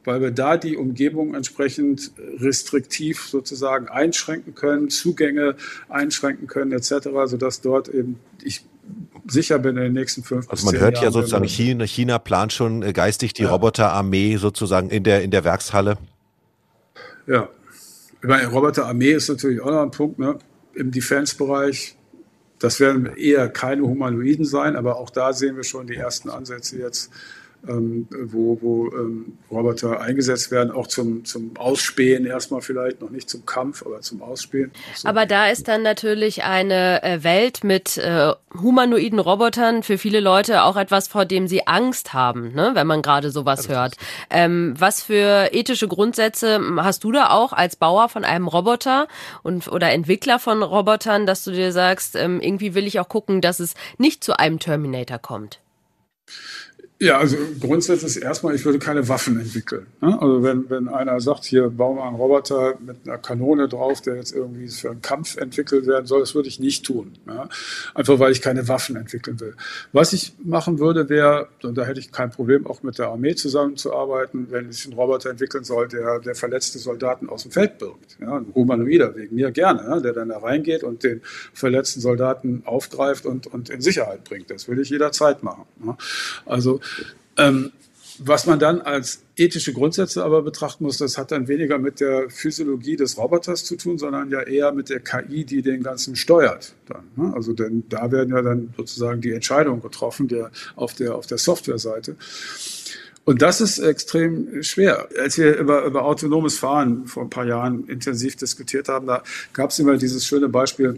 weil wir da die Umgebung entsprechend restriktiv sozusagen einschränken können, Zugänge einschränken können etc., sodass dort eben ich sicher bin in den nächsten 5 bis 10 Jahren. Also man hört ja sozusagen, China plant schon geistig die Roboterarmee sozusagen in der Werkshalle. Ja, ich meine, Roboterarmee ist natürlich auch noch ein Punkt, ne? Im Defense-Bereich. Das werden eher keine Humanoiden sein, aber auch da sehen wir schon die ersten Ansätze jetzt, wo Roboter eingesetzt werden, auch zum Ausspähen erstmal vielleicht, noch nicht zum Kampf, aber zum Ausspähen. So. Aber da ist dann natürlich eine Welt mit humanoiden Robotern für viele Leute auch etwas, vor dem sie Angst haben, ne? Wenn man gerade sowas hört. Was für ethische Grundsätze hast du da auch als Bauer von einem Roboter oder Entwickler von Robotern, dass du dir sagst, irgendwie will ich auch gucken, dass es nicht zu einem Terminator kommt? Ja, also grundsätzlich erstmal, ich würde keine Waffen entwickeln. Ne? Also wenn einer sagt, hier bauen wir einen Roboter mit einer Kanone drauf, der jetzt irgendwie für einen Kampf entwickelt werden soll, das würde ich nicht tun. Ja? Einfach weil ich keine Waffen entwickeln will. Was ich machen würde, wäre, und da hätte ich kein Problem, auch mit der Armee zusammenzuarbeiten, wenn ich einen Roboter entwickeln soll, der verletzte Soldaten aus dem Feld birgt. Ja? Ein Humanoider, wegen mir gerne, ja? Der dann da reingeht und den verletzten Soldaten aufgreift und in Sicherheit bringt. Das will ich jederzeit machen. Ja? Also was man dann als ethische Grundsätze aber betrachten muss, das hat dann weniger mit der Physiologie des Roboters zu tun, sondern ja eher mit der KI, die den Ganzen steuert. Dann, ne? Also denn da werden ja dann sozusagen die Entscheidungen getroffen, auf der Softwareseite. Und das ist extrem schwer. Als wir über autonomes Fahren vor ein paar Jahren intensiv diskutiert haben, da gab es immer dieses schöne Beispiel,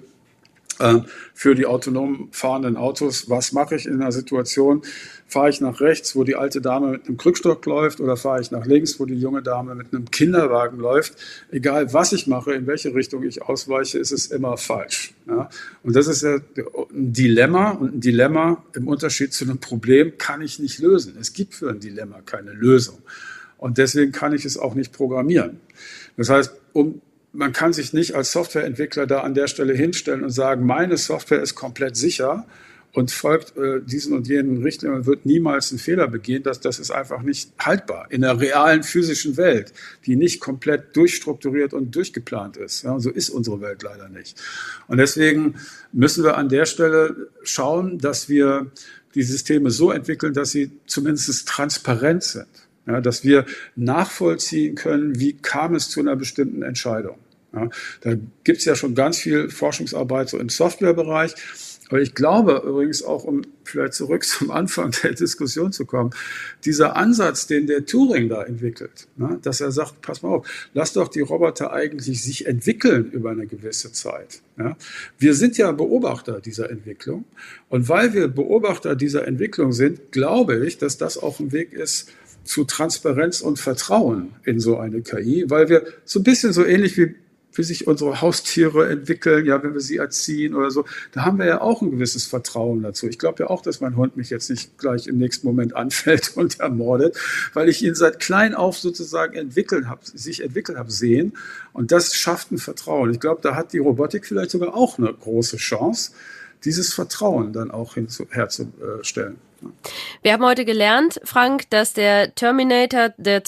für die autonom fahrenden Autos. Was mache ich in einer Situation? Fahre ich nach rechts, wo die alte Dame mit einem Krückstock läuft, oder fahre ich nach links, wo die junge Dame mit einem Kinderwagen läuft? Egal, was ich mache, in welche Richtung ich ausweiche, ist es immer falsch. Ja? Und das ist ja ein Dilemma. Und ein Dilemma im Unterschied zu einem Problem kann ich nicht lösen. Es gibt für ein Dilemma keine Lösung. Und deswegen kann ich es auch nicht programmieren. Das heißt, man kann sich nicht als Softwareentwickler da an der Stelle hinstellen und sagen, meine Software ist komplett sicher und folgt diesen und jenen Richtlinien und wird niemals einen Fehler begehen. Das ist einfach nicht haltbar in der realen physischen Welt, die nicht komplett durchstrukturiert und durchgeplant ist. Ja, so ist unsere Welt leider nicht. Und deswegen müssen wir an der Stelle schauen, dass wir die Systeme so entwickeln, dass sie zumindest transparent sind. Ja, dass wir nachvollziehen können, wie kam es zu einer bestimmten Entscheidung. Ja, da gibt es ja schon ganz viel Forschungsarbeit so im Softwarebereich. Aber ich glaube übrigens auch, um vielleicht zurück zum Anfang der Diskussion zu kommen, dieser Ansatz, den der Turing da entwickelt, ne, dass er sagt, pass mal auf, lass doch die Roboter eigentlich sich entwickeln über eine gewisse Zeit. Ja. Wir sind ja Beobachter dieser Entwicklung. Und weil wir Beobachter dieser Entwicklung sind, glaube ich, dass das auch ein Weg ist zu Transparenz und Vertrauen in so eine KI, weil wir so ein bisschen so ähnlich wie sich unsere Haustiere entwickeln, ja, wenn wir sie erziehen oder so, da haben wir ja auch ein gewisses Vertrauen dazu. Ich glaube ja auch, dass mein Hund mich jetzt nicht gleich im nächsten Moment anfällt und ermordet, weil ich ihn seit klein auf sozusagen sich entwickelt habe sehen, und das schafft ein Vertrauen. Ich glaube, da hat die Robotik vielleicht sogar auch eine große Chance, dieses Vertrauen dann auch herzustellen. Wir haben heute gelernt, Frank, dass der Terminator, der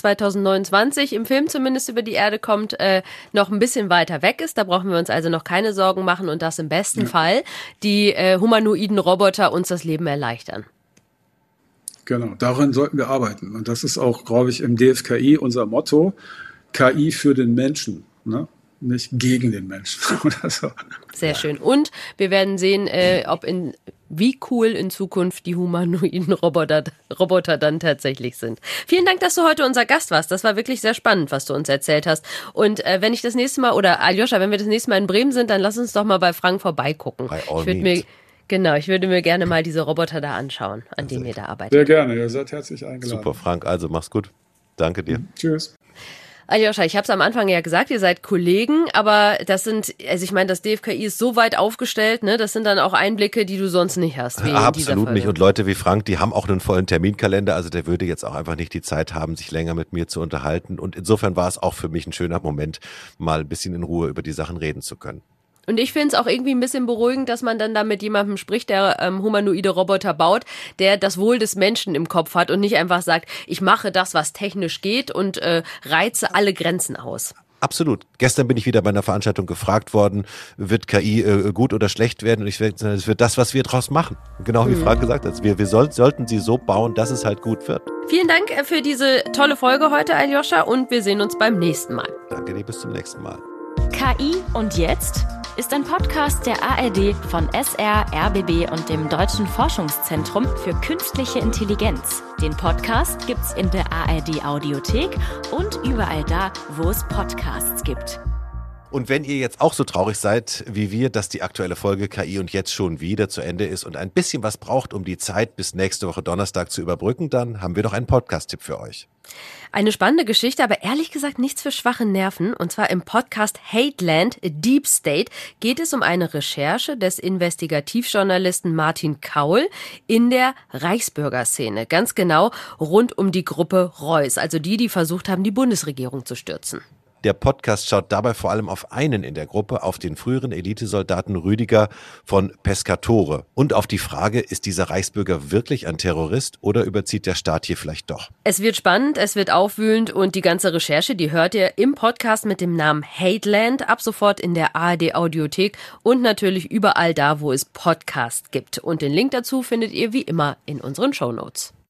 2029 im Film zumindest über die Erde kommt, noch ein bisschen weiter weg ist. Da brauchen wir uns also noch keine Sorgen machen und dass im besten Fall die humanoiden Roboter uns das Leben erleichtern. Genau, daran sollten wir arbeiten. Und das ist auch, glaube ich, im DFKI unser Motto, KI für den Menschen, ne? Nicht gegen den Menschen oder so. Sehr schön. Und wir werden sehen, wie cool in Zukunft die humanoiden Roboter dann tatsächlich sind. Vielen Dank, dass du heute unser Gast warst. Das war wirklich sehr spannend, was du uns erzählt hast. Und wenn ich das nächste Mal, oder Aljoscha, wenn wir das nächste Mal in Bremen sind, dann lass uns doch mal bei Frank vorbeigucken. Ich würde mir gerne mal diese Roboter da anschauen, an denen ihr da arbeitet. Sehr gerne, ihr seid herzlich eingeladen. Super, Frank, also mach's gut. Danke dir. Tschüss. Aljoscha, ich habe es am Anfang ja gesagt, ihr seid Kollegen, aber das DFKI ist so weit aufgestellt, ne? Das sind dann auch Einblicke, die du sonst nicht hast. Wie Absolut nicht. Und Leute wie Frank, die haben auch einen vollen Terminkalender, also der würde jetzt auch einfach nicht die Zeit haben, sich länger mit mir zu unterhalten. Und insofern war es auch für mich ein schöner Moment, mal ein bisschen in Ruhe über die Sachen reden zu können. Und ich finde es auch irgendwie ein bisschen beruhigend, dass man dann da mit jemandem spricht, der humanoide Roboter baut, der das Wohl des Menschen im Kopf hat und nicht einfach sagt, ich mache das, was technisch geht und reize alle Grenzen aus. Absolut. Gestern bin ich wieder bei einer Veranstaltung gefragt worden, wird KI gut oder schlecht werden? Und ich werde sagen, es wird das, was wir draus machen. Genau wie Frank gesagt hat. Wir sollten sie so bauen, dass es halt gut wird. Vielen Dank für diese tolle Folge heute, Aljoscha, und wir sehen uns beim nächsten Mal. Danke dir, bis zum nächsten Mal. KI und jetzt ist ein Podcast der ARD von SR, RBB und dem Deutschen Forschungszentrum für künstliche Intelligenz. Den Podcast gibt's in der ARD Audiothek und überall da, wo es Podcasts gibt. Und wenn ihr jetzt auch so traurig seid wie wir, dass die aktuelle Folge KI und jetzt schon wieder zu Ende ist und ein bisschen was braucht, um die Zeit bis nächste Woche Donnerstag zu überbrücken, dann haben wir doch einen Podcast-Tipp für euch. Eine spannende Geschichte, aber ehrlich gesagt nichts für schwache Nerven. Und zwar im Podcast Hateland Deep State geht es um eine Recherche des Investigativjournalisten Martin Kaul in der Reichsbürgerszene. Ganz genau rund um die Gruppe Reuß, also die versucht haben, die Bundesregierung zu stürzen. Der Podcast schaut dabei vor allem auf einen in der Gruppe, auf den früheren Elitesoldaten Rüdiger von Pescatore. Und auf die Frage, ist dieser Reichsbürger wirklich ein Terrorist oder überzieht der Staat hier vielleicht doch? Es wird spannend, es wird aufwühlend und die ganze Recherche, die hört ihr im Podcast mit dem Namen Hateland, ab sofort in der ARD Audiothek und natürlich überall da, wo es Podcasts gibt. Und den Link dazu findet ihr wie immer in unseren Shownotes.